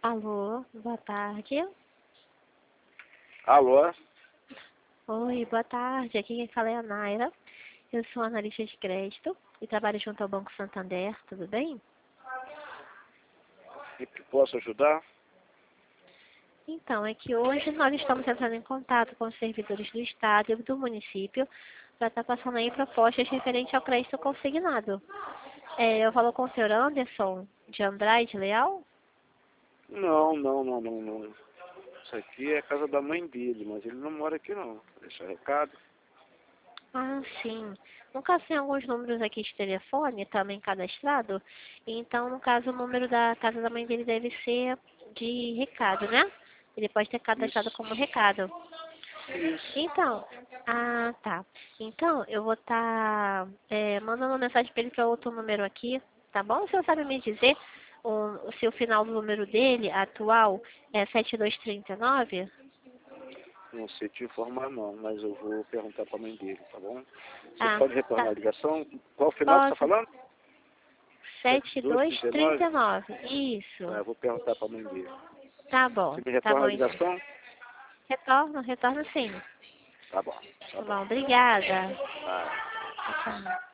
Alô, boa tarde. Alô? Oi, boa tarde. Aqui quem fala é a Naira. Eu sou analista de crédito e trabalho junto ao Banco Santander, tudo bem? E que posso ajudar? Então, é que hoje nós estamos entrando em contato com os servidores do Estado e do município para estar passando aí propostas referentes ao crédito consignado. Eu falo com o senhor Anderson de Andrade Leal? Não. Isso aqui é a casa da mãe dele, mas ele não mora aqui não. Deixa recado. Ah, sim. No caso, tem alguns números aqui de telefone também cadastrado. Então, no caso, o número da casa da mãe dele deve ser de recado, né? Ele pode ter cadastrado Isso. como recado. Isso. Então, tá. Então, eu vou estar mandando uma mensagem para ele para outro número aqui, tá bom? O senhor sabe me dizer se o final do número dele, atual, é 7239? Não sei te informar não, mas eu vou perguntar para a mãe dele, tá bom? Você Ah, pode retornar tá. a ligação? Qual final que você está Posso. falando? 7239? 7239. Isso. Eu vou perguntar para a mãe dele. Tá bom, Você me tá retorna bom a então. ligação? Retorno sim. Tá bom, tá Tá bom. bom, obrigada. Tá. Tchau.